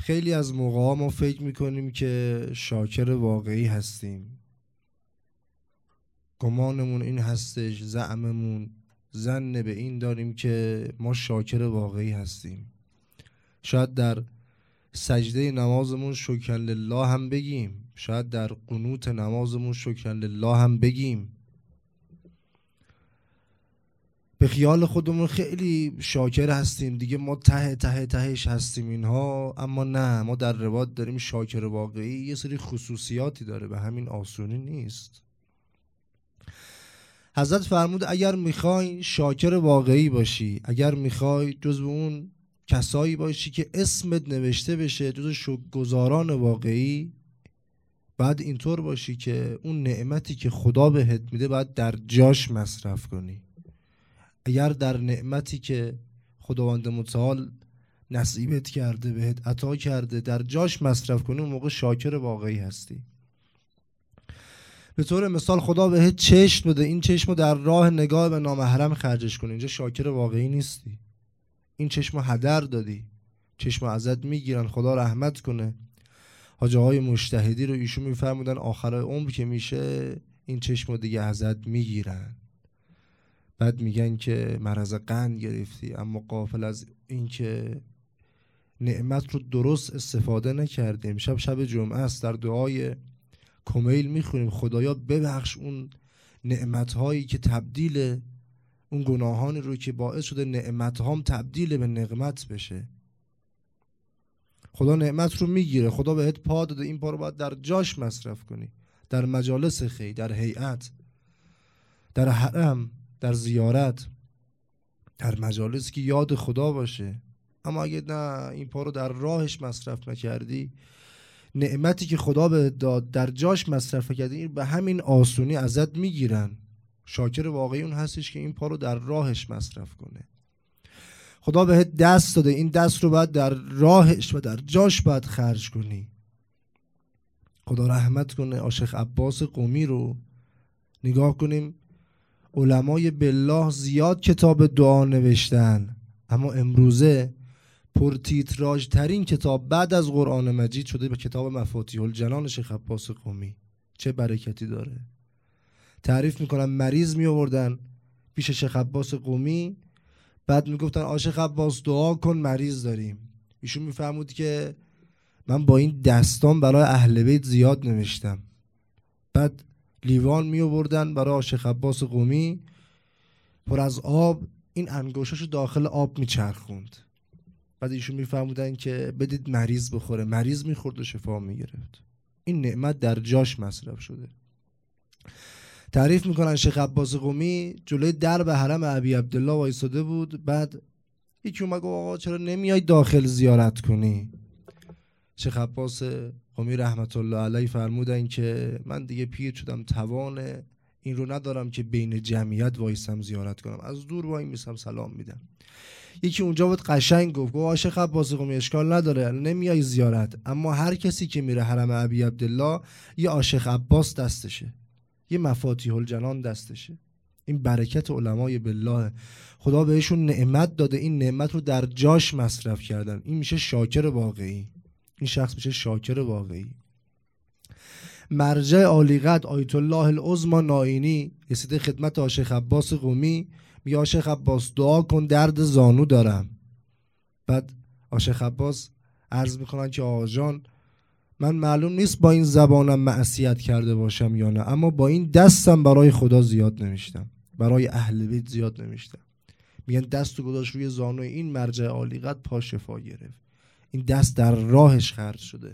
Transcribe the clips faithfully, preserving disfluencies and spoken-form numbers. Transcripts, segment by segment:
خیلی از موقعا ما فکر میکنیم که شاکر واقعی هستیم. گمانمون این هستش، زعممون ظن به این داریم که ما شاکر واقعی هستیم. شاید در سجده نمازمون شکر لله هم بگیم، شاید در قنوت نمازمون شکر لله هم بگیم. به خیال خودمون خیلی شاکر هستیم دیگه، ما ته ته تهش هستیم اینها. اما نه، ما در روایت داریم شاکر واقعی یه سری خصوصیاتی داره، به همین آسونی نیست. حضرت فرمود اگر میخوای شاکر واقعی باشی، اگر میخوای جزو اون کسایی باشی که اسمت نوشته بشه جزو شکرگزاران واقعی، بعد اینطور باشی که اون نعمتی که خدا بهت میده باید در جاش مصرف کنی. اگر در نعمتی که خداوند متعال نصیبت کرده، بهت عطا کرده، در جاش مصرف کنی، اون موقع شاکر واقعی هستی. به طور مثال خدا بهت چشم بده، این چشمو در راه نگاه به نامحرم خرجش کنی، اینجا شاکر واقعی نیستی. این چشمو هدر دادی، چشمو ازت میگیرن، خدا رحمت کنه. حاجی های مجتهدی رو ایشون میفرمودن آخر عمر که میشه این چشمو دیگه ازت میگیرن، بعد میگن که مرض قند گرفتی، اما غافل از این که نعمت رو درست استفاده نکردیم. شب شب جمعه است، در دعای کمیل میخونیم خدایا ببخش اون نعمتهایی که تبدیل، اون گناهانی رو که باعث شده نعمتهام تبدیل به نقمت بشه. خدا نعمت رو میگیره، خدا بهت پا داده، این پا رو باید در جاش مصرف کنی، در مجالس خیر، در هیئت، در حرم، در زیارت، در مجالس که یاد خدا باشه. اما اگه نه این پا رو در راهش مصرف نکردی، نعمتی که خدا بهت داد در جاش مصرف نکردی، این به همین آسونی ازت میگیرن. شاکر واقعی اون هستش که این پا رو در راهش مصرف کنه. خدا بهت دست داده، این دست رو باید در راهش و در جاش باید خرج کنی. خدا رحمت کنه آشیخ عباس قمی رو نگاه کنیم. علمای بالله زیاد کتاب دعا نوشتن، اما امروزه پرتیتراژ ترین کتاب بعد از قرآن مجید شده به کتاب مفاتیح الجنان شیخ عباس قمی. چه برکتی داره. تعریف میکنن مریض می آوردن پیش شیخ عباس قمی، بعد میگفتن آ شیخ عباس دعا کن مریض داریم. ایشون میفرمود که من با این دستان برای اهل بیت زیاد نوشتم. بعد لیوان می آوردن برای شیخ عباس قمی پر از آب، این انگشتاشو داخل آب میچرخوند. بعد ایشون میفرمودن که بدید مریض بخوره، مریض میخورد و شفا میگرفت. این نعمت در جاش مصرف شده. تعریف میکنن شیخ عباس قمی جلوی درب حرم ابی عبدالله وایساده بود، بعد یکی اومد گفت آقا چرا نمیای داخل زیارت کنی؟ شیخ عباس قمی رحمت الله علیه فرمودن که من دیگه پیر شدم، توان این رو ندارم که بین جمعیت وایسم زیارت کنم، از دور وای میسم سلام میدم. یکی اونجا بود قشنگ گفت گفت شیخ عباس قمی اشکال نداره نمیای زیارت، اما هر کسی که میره حرم ابی عبدالله یه عاشق عباس دستشه، یه مفاتیح الجنان دستشه. این برکت علمای بالله، خدا بهشون نعمت داده، این نعمت رو در جاش مصرف کردن. این میشه شاکر واقعی، این شخص میشه شاکر واقعی. مرجع عالیقدر آیت الله العظمی نائینی رسیده خدمت شیخ عباس قمی، میگه شیخ عباس دعا کن درد زانو دارم. بعد شیخ عباس عرض میکنن که آقا جان من معلوم نیست با این زبانم معصیت کرده باشم یا نه، اما با این دستم برای خدا زیاد نمیشتم، برای اهل بیت زیاد نمیشتم. میگن دستو گذاشت روی زانوی این مرجع عالیقدر، پا شفا گرفت. این دست در راهش خرج شده.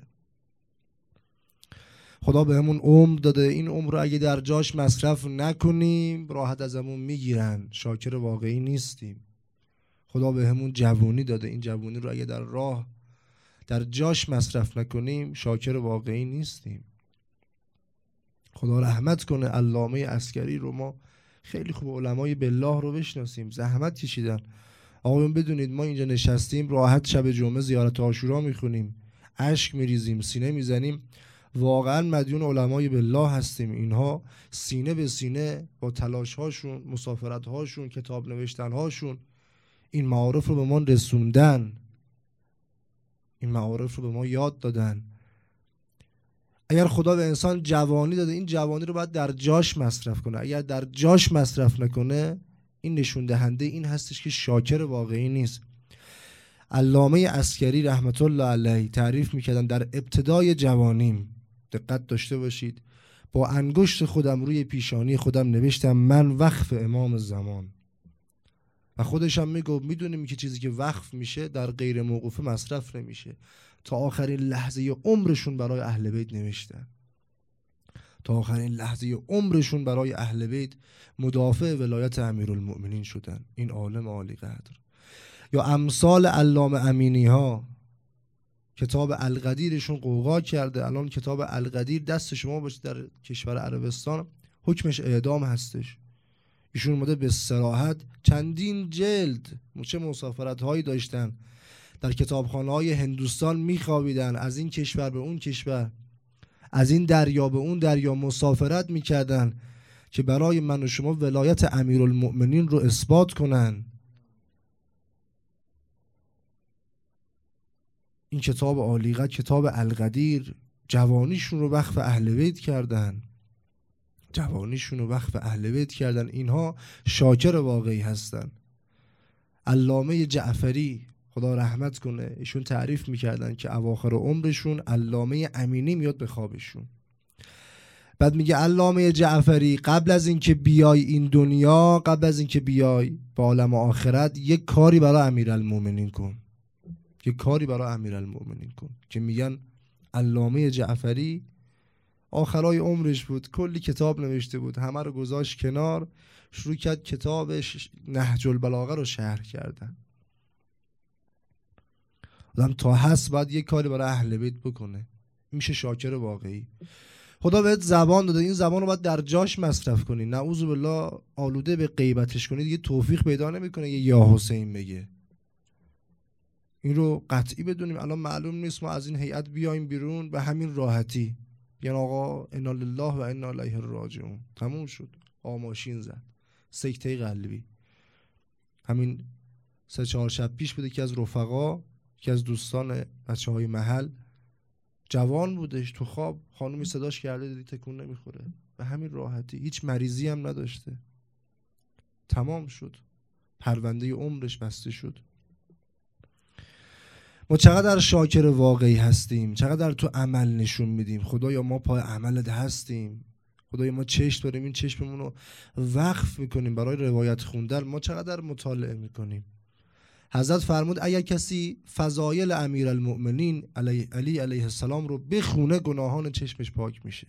خدا بهمون عمر داده، این عمر رو اگه در جاش مصرف نکنیم راحت ازمون میگیرن، شاکر واقعی نیستیم. خدا بهمون جوونی داده، این جوونی رو اگه در راه در جاش مصرف نکنیم شاکر واقعی نیستیم. خدا رحمت کنه علامه عسکری رو ما خیلی خوب علمای بالله رو بشناسیم، زحمت کشیدن. آقایون بدونید ما اینجا نشستیم راحت شب جمعه زیارت عاشورا میخونیم، اشک میریزیم، سینه میزنیم، واقعا مدیون علمای بالله هستیم. اینها سینه به سینه با تلاش هاشون، مسافرت هاشون، کتاب نوشتن هاشون این معارف رو به ما رسوندن. این معارف رو به ما یاد دادن. اگر خدا به انسان جوانی داده، این جوانی رو باید در جاش مصرف کنه. اگر در جاش مصرف نکنه، این نشون دهنده این هستش که شاکر واقعی نیست. علامه عسکری رحمت الله علیه تعریف میکردن در ابتدای جوانیم، دقت داشته باشید، با انگشت خودم روی پیشانی خودم نوشتم من وقف امام زمان. و خودش هم میگه میدونیم که چیزی که وقف میشه در غیر موقوفه مصرف نمیشه. تا آخرین لحظه عمرشون برای اهل بیت نوشتن، تا آخرین لحظه عمرشون برای اهل بیت مدافع ولایت امیرالمؤمنین شدن. این عالم عالی قدر. یا امثال علامه امینی ها، کتاب القدیرشون قوقا کرده. الان کتاب القدیر دست شما باشه در کشور عربستان حکمش اعدام هستش. ایشون اومده به صراحت چندین جلد چه مسافرت هایی داشتن، در کتابخانه های هندوستان میخوابیدن، از این کشور به اون کشور، از این دریا به اون دریا مسافرت میکردن که برای من و شما ولایت امیرالمؤمنین رو اثبات کنن. این کتاب عالیقدر، کتاب القدیر، جوانیشون رو وقف اهل بیت کردن، جوانیشون رو وقف اهل بیت کردن. اینها شاکر واقعی هستن. علامه جعفری خدا رحمت کنه، ایشون تعریف میکردن که اواخر عمرشون علامه امینی میاد به خوابشون، بعد میگه علامه جعفری قبل از اینکه بیای این دنیا، قبل از اینکه بیای به عالم آخرت، یک کاری برای امیرالمومنین کن، یک کاری برای امیرالمومنین کن. که میگن علامه جعفری آخرای عمرش بود، کلی کتاب نوشته بود، همه رو گذاشت کنار، شروع کرد کتابش نهج البلاغه رو شرح کردن. آدم تا هست باید یک کاری برای اهل بیت بکنه، میشه شاکر واقعی. خدا بهت زبان داده، این زبان رو باید در جاش مصرف کنی. نعوذ بالله آلوده به غیبتش کنی، دیگه توفیق پیدا نمیکنه یه یا حسین بگه. این رو قطعی بدونیم. الان معلوم نیست ما از این هیئت بیایم بیرون به همین راحتی، یعنی آقا انا لله و انا الیه راجعون، تموم شد، آماشین زد، سکته قلبی. همین سه چهار شب پیش بود که از رفقا، که از دوستان بچه های محل، جوان بودش، تو خواب خانومی صداش کرده، دیدی تکون نمیخوره، به همین راحتی، هیچ مریضی هم نداشته، تمام شد، پرونده عمرش بسته شد. ما چقدر شاکر واقعی هستیم، چقدر تو عمل نشون میدیم. خدایا ما پای عملت هستیم، خدایا ما چشم داریم، این چشممون رو وقف میکنیم برای روایت خوندن. ما چقدر مطالعه میکنیم. حضرت فرمود اگر کسی فضایل امیرالمؤمنین علی علی علیه السلام رو بخونه، گناهان چشمش پاک میشه.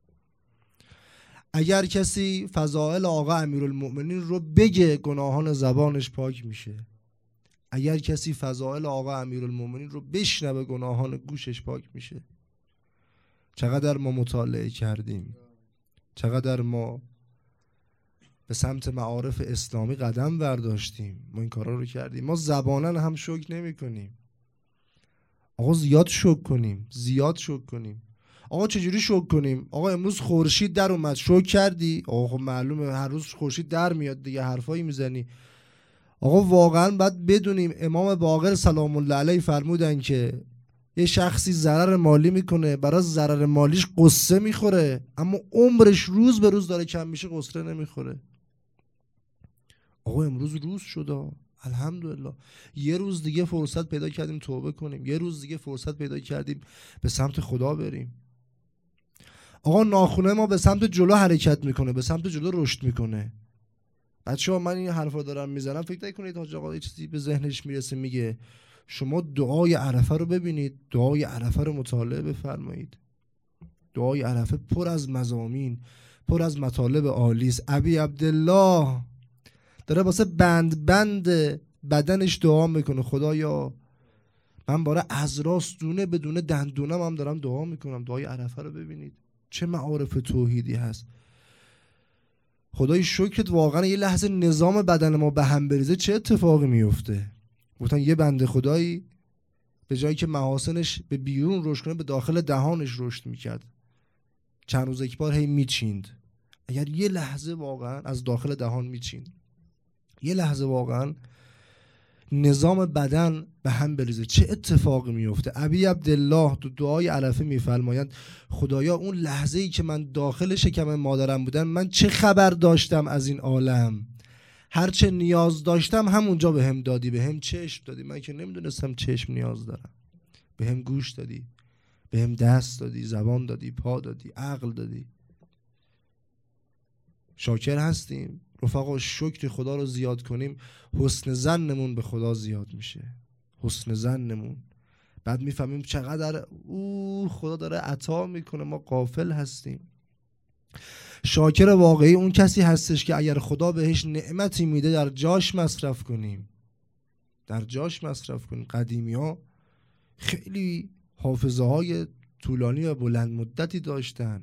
اگر کسی فضائل آقا امیرالمؤمنین رو بگه، گناهان زبانش پاک میشه. اگر کسی فضائل آقا امیرالمؤمنین رو بشنوه، گناهان گوشش پاک میشه. چقدر ما مطالعه کردیم، چقدر ما به سمت معارف اسلامی قدم برداشتیم، ما این کارا رو کردیم. ما زبانن هم شکر نمی کنیم. آقا زیاد شکر کنیم، زیاد شکر کنیم. آقا چجوری شکر کنیم؟ آقا امروز خورشید در اومد، شکر کردی؟ آقا خب معلومه هر روز خورشید در میاد دیگه، حرفایی میزنی. آقا واقعا باید بدونیم امام باقر سلام الله علیه فرمودن که یه شخصی ضرر مالی میکنه، برای ضرر مالیش قصه میخوره، اما عمرش روز به روز داره کم میشه، قصه نمیخوره. آقا امروز روز شده، الحمدلله، یه روز دیگه فرصت پیدا کردیم توبه کنیم، یه روز دیگه فرصت پیدا کردیم به سمت خدا بریم. آقا ناخونه ما به سمت جلو حرکت میکنه، به سمت جلو رشد میکنه. بچه‌ها من این حرفا دارم میزنم، فکر نکنید حاج آقا یه چیزی به ذهنش میرسه میگه. شما دعای عرفه رو ببینید، دعای عرفه رو مطالعه بفرمایید. دعای عرفه پر از مضامین، پر از مطالب عالی است. ابی عبدالله داره واسه بند بند بدنش دعا میکنه، خدایا من برای ازراس دونه بدونه دندونم هم دارم دعا میکنم. دعای عرفه رو ببینید چه معارف توحیدی هست. خدای شکرت واقعا یه لحظه نظام بدن ما به هم بریزه چه اتفاقی میفته. گفتن یه بنده خدایی به جایی که محاسنش به بیرون رشد کنه، به داخل دهانش رشد میکرد، چند روز یک بار هی میچیند. اگر یه لحظه واقعا از داخل دهان میچیند، یه لحظه واقعا نظام بدن به هم بریزه، چه اتفاقی میفته؟ ابی عبدالله تو دعای عرفه میفرمایند خدایا اون لحظه ای که من داخل شکم مادرم بودم من چه خبر داشتم از این عالم؟ هرچه نیاز داشتم همونجا به هم دادی، به هم چشم دادی، من که نمیدونستم چشم نیاز دارم، به هم گوش دادی، به هم دست دادی، زبان دادی، پا دادی، عقل دادی. شاکر هستیم رفقا؟ شکر خدا رو زیاد کنیم، حسن ظنمون به خدا زیاد میشه، حسن ظنمون. بعد میفهمیم چقدر او خدا داره عطا میکنه، ما غافل هستیم. شاکر واقعی اون کسی هستش که اگر خدا بهش نعمتی میده در جاش مصرف کنیم، در جاش مصرف کنیم. قدیمی ها خیلی حافظه های طولانی و بلند مدتی داشتن.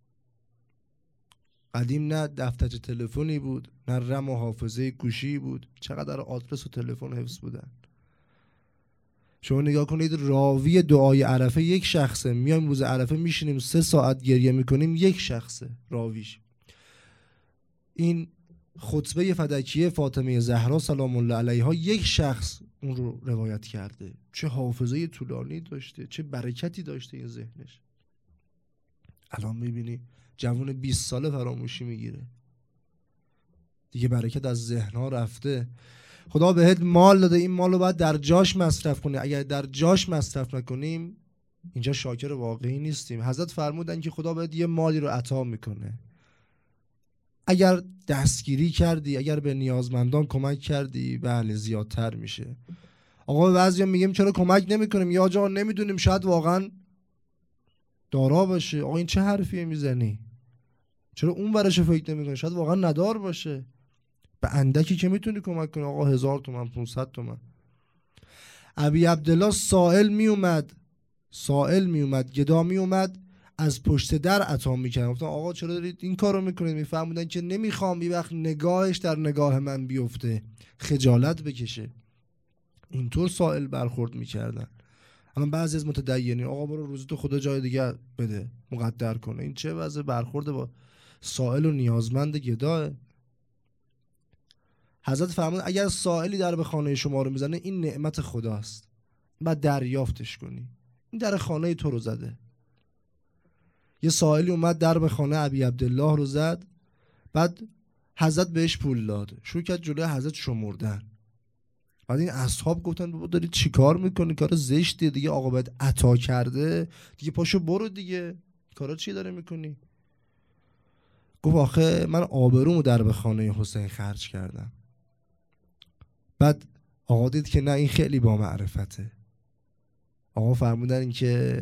قدیم نه دفترچه تلفنی بود، نه رم و حافظه گوشی بود، چقدر آدرس و تلفن حفظ بودن. شما نگاه کنید راوی دعای عرفه یک شخصه، میایم روز عرفه میشینیم سه ساعت گریه میکنیم، یک شخصه راویش. این خطبه فدکیه فاطمه زهرا سلام الله علیها یک شخص اون رو روایت کرده. چه حافظه طولانی داشته، چه برکتی داشته این ذهنش. الان میبینی جوان بیست ساله فراموشی میگیره دیگه، برکت از ذهنها رفته. خدا بهت مال داده، این مال رو باید در جاش مصرف کنی. اگر در جاش مصرف نکنیم اینجا شاکر واقعی نیستیم. حضرت فرمودن که خدا بهت یه مالی رو عطا میکنه، اگر دستگیری کردی، اگر به نیازمندان کمک کردی، بله زیادتر میشه. آقا بعضیا میگیم چرا کمک نمیکنیم؟ یا جا نمیدونیم، شاید واقعا دارا باشه. آقا این چه حرفیه میزنی؟ چرا اون ورش فکر نمیکنی؟ شاید واقعا ندار باشه. به اندکی که میتونی کمک کنی. آقا هزار تومن، پونصد تومن. ابی عبدالله سائل میومد، سائل میومد، گدا میومد، از پشت در عطا میکردن. گفتن آقا چرا دارید این کارو میکنید؟ میفهمودن که نمیخوام یه وقت نگاهش در نگاه من بیفته، خجالت بکشه. اینطور سائل برخورد میکردن. الان بعضی از متدینین آقا برو روزتو خدا جای دیگه بده، مقدر کنه. این چه وضع برخورد با سائل و نیازمند گداه؟ حضرت فرمود اگر سائلی در به خانه شما رو میزنه این نعمت خداست، بعد دریافتش کنی. این در خانه تو رو زده. یه سائلی اومد در به خانه ابی عبدالله رو زد، بعد حضرت بهش پول داد، شروع کرد جلوی حضرت شمردن. بعد این اصحاب گفتن بابا داری چی کار میکنی؟ کار زشتیه دیگه، آقا باید عطا کرده دیگه، پاشو برو دیگه، کارا چی داره میکنی؟ گفت آخه من آبرومو در به خانه حسین خرج کردم. بعد آقا دید که نه این خیلی با معرفته. آقا فرمودن که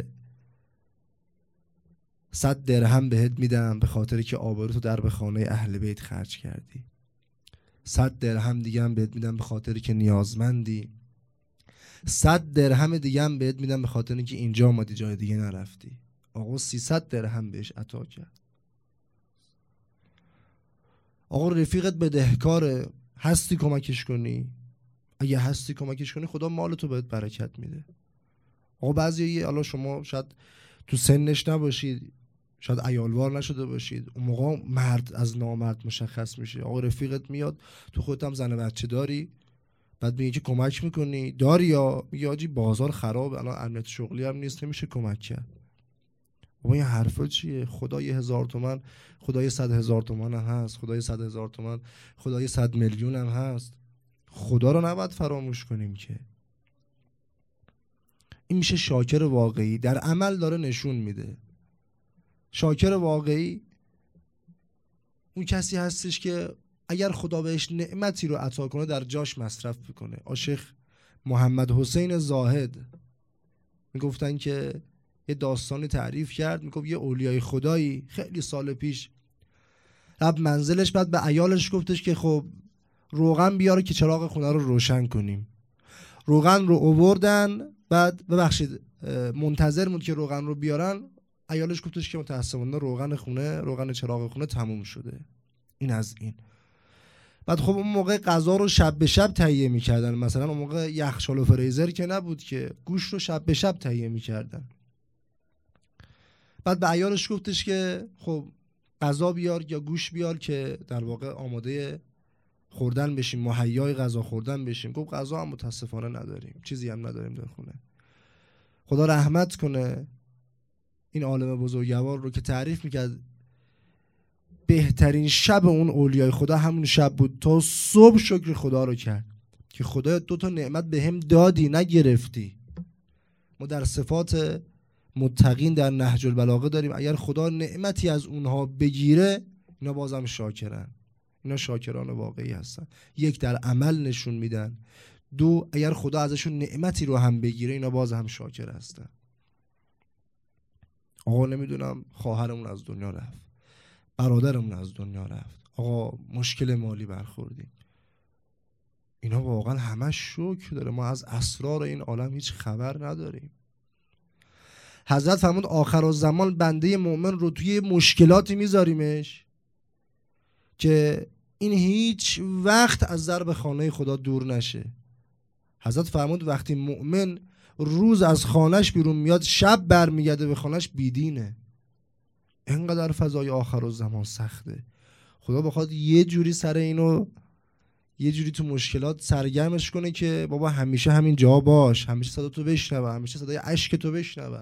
صد درهم بهت میدم به خاطر که آبروتو در به خانه اهل بیت خرج کردی. صد درهم دیگه هم بهت میدم به خاطر که نیازمندی. صد درهم دیگه هم بهت میدم به خاطر که اینجا اومدی جای دیگه نرفتی. آقا سیصد درهم بهش عطا کرد. آقا رفیقت بدهکاره، هستی کمکش کنی؟ اگه هستی کمکش کنی خدا مالتو بهت برکت میده. آقا بعضی حالا شما شاید تو سنش نباشید، شاید عیالوار نشده باشید، اون موقع مرد از نامرد مشخص میشه. آقا رفیقت میاد، تو خودت هم زن بچه داری، بعد میگه که کمک میکنی داری، یا میگه آجی بازار خراب الان امنیت شغلی هم نیست نمیشه کمک کرد. آقا این حرفا چیه؟ خدای هزار تومن، خدای صد هزار تومن هم هست، خدای صد هزار تومن، خدای صد میلیون هم هست. خدا رو نباید فراموش کنیم که. این میشه شاکر واقعی، در عمل داره نشون میده. شاکر واقعی اون کسی هستش که اگر خدا بهش نعمتی رو عطا کنه در جاش مصرف بکنه. آشیخ محمد حسین زاهد میگفتن که یه داستانی تعریف کرد، میگفت یه اولیای خدایی خیلی سال پیش رب منزلش، بعد به عیالش گفتش که خب روغن بیاره که چراغ خونه رو روشن کنیم. روغن رو آوردن، بعد ببخشید منتظر بود که روغن رو بیارن، عیالش گفتش که متاسفانه روغن خونه، روغن چراغ خونه تموم شده. این از این. بعد خب اون موقع غذا رو شب به شب تهیه می‌کردن، مثلا اون موقع یخچال و فریزر که نبود که، گوشت رو شب به شب تهیه می‌کردن. بعد به عیالش گفتش که خب غذا بیار یا گوشت بیار که در واقع آماده خوردن بشیم، مهیای غذا خوردن بشیم. گفت غذا هم متاسفانه نداریم، چیزی هم نداریم در خونه. خدا رحمت کنه این عالم بزرگوار رو که تعریف میکرد بهترین شب اون اولیای خدا همون شب بود. تا صبح شکر خدا رو کرد که خدا دو تا نعمت به هم دادی نگرفتی. ما در صفات متقین در نهج البلاغه داریم اگر خدا نعمتی از اونها بگیره اینا بازم شاکرن. اینا شاکران واقعی هستن. یک، در عمل نشون میدن. دو، اگر خدا ازشون نعمتی رو هم بگیره اینا باز هم شاکر هستن. آقا نمیدونم خواهرمون از دنیا رفت، برادرمون از دنیا رفت، آقا مشکل مالی برخوردیم، اینا واقعا همش شکر داره. ما از اسرار این عالم هیچ خبر نداریم. حضرت فرمود آخر الزمان بنده مؤمن رو توی مشکلاتی میذاریمش که این هیچ وقت از ضرب خانه خدا دور نشه. حضرت فرمود وقتی مؤمن روز از خانهش بیرون میاد شب برمیگرده به خانهش بیدینه. اینقدر فضای آخر الزمان سخته. خدا بخواد یه جوری سر اینو یه جوری تو مشکلات سرگرمش کنه که بابا همیشه همین جا باش، همیشه صدا تو بشنوه، همیشه صدای اشک تو بشنوه.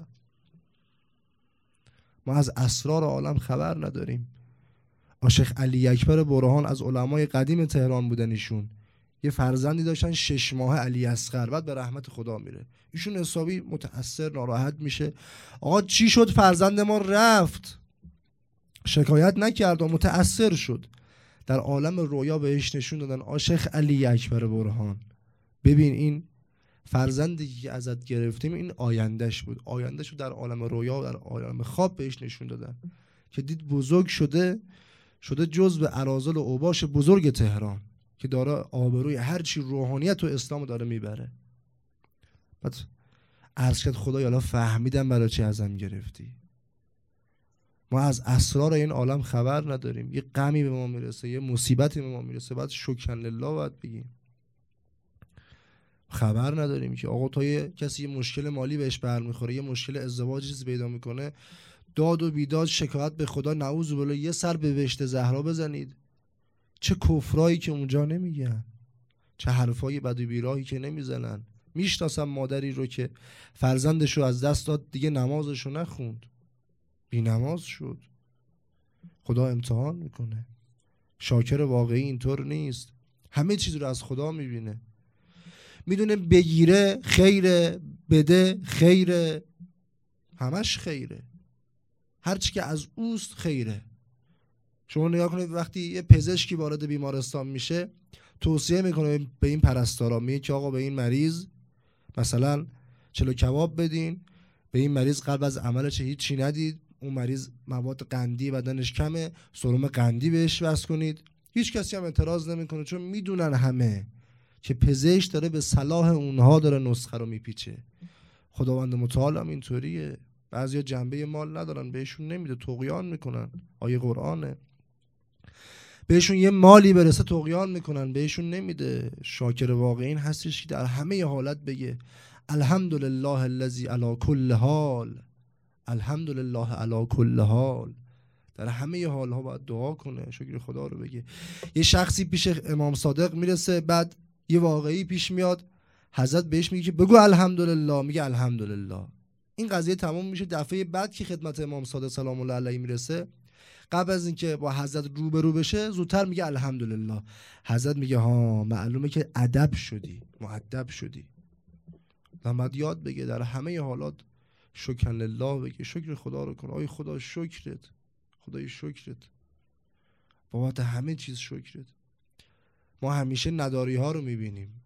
ما از اسرار عالم خبر نداریم. شیخ علی اکبر برهان از علمای قدیم تهران بودن. ایشون یه فرزندی داشتن شش ماه علی اصغر، بعد به رحمت خدا میره. ایشون حسابی متأثر ناراحت میشه. آقا چی شد فرزند ما رفت؟ شکایت نکرد و متأثر شد. در عالم رویا بهش نشون دادن آ شیخ علی اکبر برهان ببین این فرزندی که ازت گرفتیم این آیندهش بود. آیندهش رو در عالم رویا و در عالم خواب بهش نشون دادن که دید بزرگ شده شده جزو اراذل و اوباش بزرگ تهران که داره آبروی هرچی روحانیت و اسلام داره میبره. بعد عرض کرد خدای الله فهمیدم برای چی ازم گرفتی. ما از اسرار این عالم خبر نداریم. یه غمی به ما میرسه، یه مصیبتی به ما میرسه، بعد شکر لله باید بگیم. خبر نداریم که آقا تا یه کسی یه مشکل مالی بهش برمیخوره، یه مشکل ازدواج چیزی پیدا میکنه، داد و بیداد شکایت به خدا نعوذ بالله یه سر به بهشت زهرا بزنید. چه کفرایی که اونجا نمیگن، چه حرفای بد و بیراهی که نمیزنن. میشناسم مادری رو که فرزندش رو از دست داد، دیگه نمازش رو نخوند، بی نماز شد. خدا امتحان میکنه. شاکر واقعی اینطور نیست. همه چیز رو از خدا میبینه، میدونه بگیره خیره، بده خیره، همش خیره. هرچی که از اوست خیره. شما نگاه کنید وقتی یه پزشکی وارد بیمارستان میشه توصیه میکنه به این پرستارا، میگه که آقا به این مریض مثلا چلو کباب بدین، به این مریض قبل از عملش هیچی ندید، اون مریض مواد قندی بدنش کمه سرم قندی بهش وصل کنید. هیچ کسی هم اعتراض نمیکنه چون میدونن همه که پزشک داره به صلاح اونها داره نسخه رو میپیچه. خداوند متعال هم اینطوریه. بعضیا جنبه مال ندارن بهشون نمیده، طغیان میکنن. آیه قرآنه. بهشون یه مالی برسه طغیان میکنن، بهشون نمیده. شاکر واقعین هستش که در همه حالت بگه الحمدلله الذی علی کل حال، الحمدلله علی کل حال. در همه حالها باید دعا کنه، شکر خدا رو بگه. یه شخصی پیش امام صادق میرسه، بعد یه واقعی پیش میاد، حضرت بهش میگه که بگو الحمدلله، میگه الحمدلله. این قضیه تمام میشه. دفعه بعد که خدمت امام صادق سلام الله علیه میرسه، قبل از اینکه با حضرت روبرو بشه زودتر میگه الحمدلله. حضرت میگه ها معلومه که ادب شدی، مؤدب شدی. بعد یاد بگه در همه حالات شکر لله بگه، شکر خدا رو کن. آی خدا شکرت، خدای شکرت، بابت همه چیز شکرت. ما همیشه نداری ها رو میبینیم،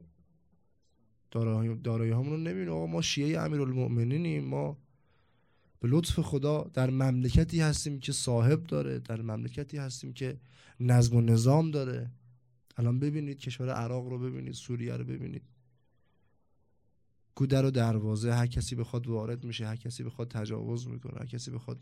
دارایی دارایی هامون رو نمیبینیم. آقا ما شیعه امیرالمؤمنینیم، ما به لطف خدا در مملکتی هستیم که صاحب داره، در مملکتی هستیم که نظم و نظام داره. الان ببینید کشور عراق رو ببینید، سوریه رو ببینید، گودر و دروازه، هر کسی بخواد وارد میشه، هر کسی بخواد تجاوز میکنه، هر کسی بخواد.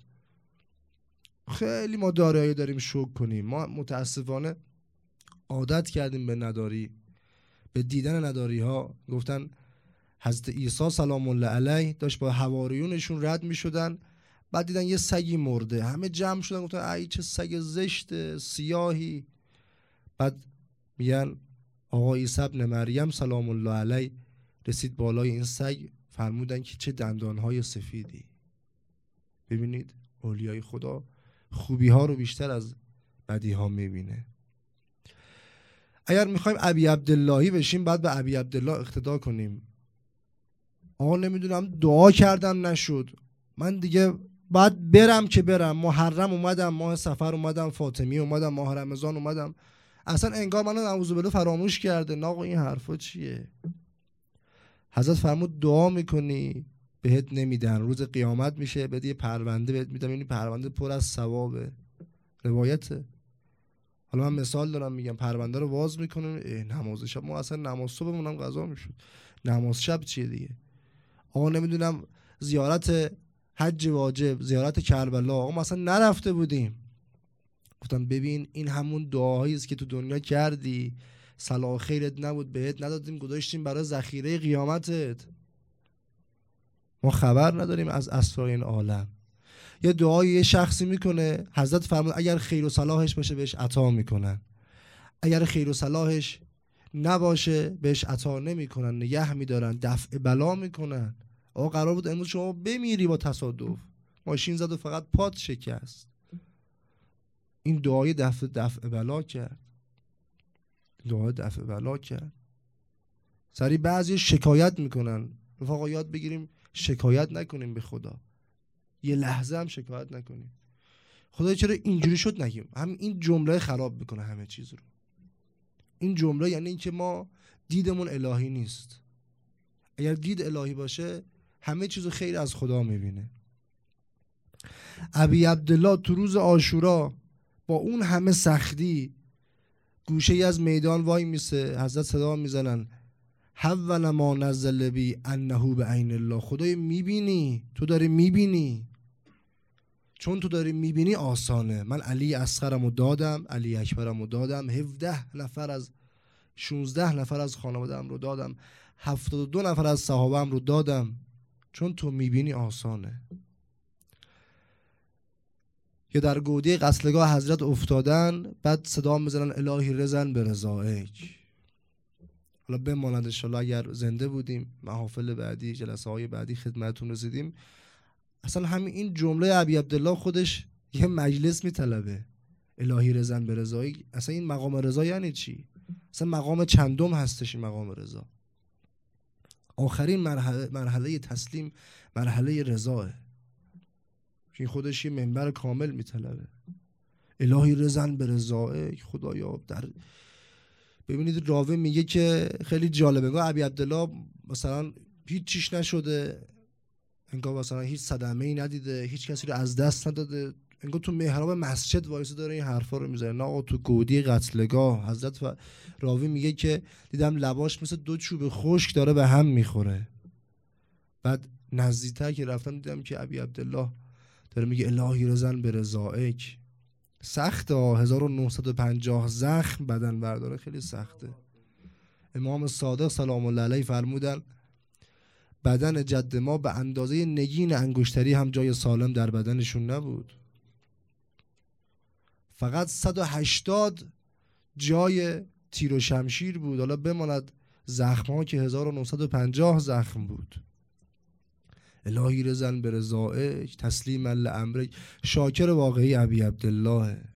خیلی ما دارایی داریم شکر کنیم. ما متاسفانه عادت کردیم به نداری، به دیدن نداری ها. گفتن حضرت عیسی سلام الله علیه داشت با حواریونشون رد میشدن، بعد دیدن یه سگی مرده، همه جمع شدن گفتن ای چه سگ زشت سیاهی. بعد میگن آقا عیسی ابن مریم سلام الله علیه رسید بالای این سگ، فرمودن که چه دندانهای سفیدی. ببینید اولیای خدا خوبی ها رو بیشتر از بدی ها میبینه. اگر میخوایم ابی عبداللهی بشیم بعد به ابی عبدالله اقتدا کنیم. آقا نمیدونم دعا کردم نشد، من دیگه بعد برم که برم، محرم اومدم، ماه سفر اومدم، فاطمی اومدم، ماه رمضان اومدم، اصلا انگار منو نعوذ بالله فراموش کرده. نه آقا این حرفا چیه؟ حضرت فرمود دعا میکنی بهت نمیدن، روز قیامت میشه بهت یه پرونده بهت میدن، این پرونده پر از ثوابه. روایته. حالا من مثال دارم میگم، پرونده رو واز میکنیم، نماز شب، ما اصلا نماز صبحمون هم قضا میشد، نماز شب چیه دیگه؟ آقا نمیدونم زیارت حج واجب، زیارت کربلا، آقا ما اصلا نرفته بودیم. گفتم ببین این همون دعاهایی است که تو دنیا کردی، صلاح خیرت نبود بهت ندادیم، گذاشتیم برای ذخیره قیامتت. ما خبر نداریم از اسرار این عالم. یه دعای یه شخصی میکنه، حضرت فرمود اگر خیر و صلاحش باشه بهش عطا میکنن، اگر خیر و صلاحش نباشه بهش عطا نمیکنن، نگه میدارن، دفع بلا میکنن. آقا قرار بود امروز شما بمیری با تصادف، ماشین زد و فقط پات شکست. این دعای دفع دفع بلا کرد، دعای دفع بلا کرد. سری بعضی شکایت میکنن، رفقا یاد بگیریم شکایت نکنیم به خدا، یه لحظه هم شکایت نکنیم. خدا چرا اینجوری شد نگیم. هم این جمله خراب میکنه همه چیز رو. این جمله یعنی اینکه ما دیدمون الهی نیست. اگر دید الهی باشه همه چیزو خیر از خدا میبینه. ابی عبدالله تو روز عاشورا با اون همه سختی گوشه ای از میدان وای میسه، حضرت صدا میزنن حول ما نزل بی انه به عین الله. خدای میبینی، تو داری میبینی، چون تو داری میبینی آسانه. من علی اصغرمو دادم، علی اکبرمو دادم، هفده نفر از شانزده نفر از خانواده‌ام رو دادم، هفتاد و دو نفر از صحابه‌ام رو دادم، چون تو میبینی آسانه. یا در گودی قتلگاه حضرت افتادن، بعد صدا میزنن الهی رضا به رضایک. حالا بماند انشالله اگر زنده بودیم محافل بعدی، جلسه های بعدی خدمتتون رسیدیم، اصلا همین این جمله ابی عبدالله خودش یه مجلس میطلبه. الهی رضا به رضایک، اصلا این مقام رضا یعنی چی؟ اصلا مقام چندم هستش این مقام رضا؟ آخرین مرحله مرحله تسلیم، مرحله رضاه. این خودش یه منبر کامل میطلبه. الهی رضا به رضایک. خدایا در ببینید راوی میگه که خیلی جالبه، انگار ابی عبدالله مثلا هیچ چیش نشده، انگار مثلا هیچ صدمه‌ای ندیده، هیچ کسی رو از دست نداده، انگار تو محراب مسجد وایسه داره این حرفا رو میزنه. نه آقا تو گودی قتلگاه حضرت و راوی میگه که دیدم لباش مثل دو چوب خشک داره به هم میخوره. بعد نزدیکتر که رفتم دیدم که ابی عبدالله داره میگه الهی رضا به رضایک. سخته، هزار و نهصد و پنجاه زخم بدن برداره، خیلی سخته. امام صادق سلام الله علیه فرمودن بدن جد ما به اندازه نگین انگشتری هم جای سالم در بدنشون نبود، فقط صد و هشتاد جای تیر و شمشیر بود. حالا بماند زخم ها که هزار و نهصد و پنجاه زخم بود. الهی رضا به رضایک تسلیما لامرک. شاکر واقعی ابی عبدالله.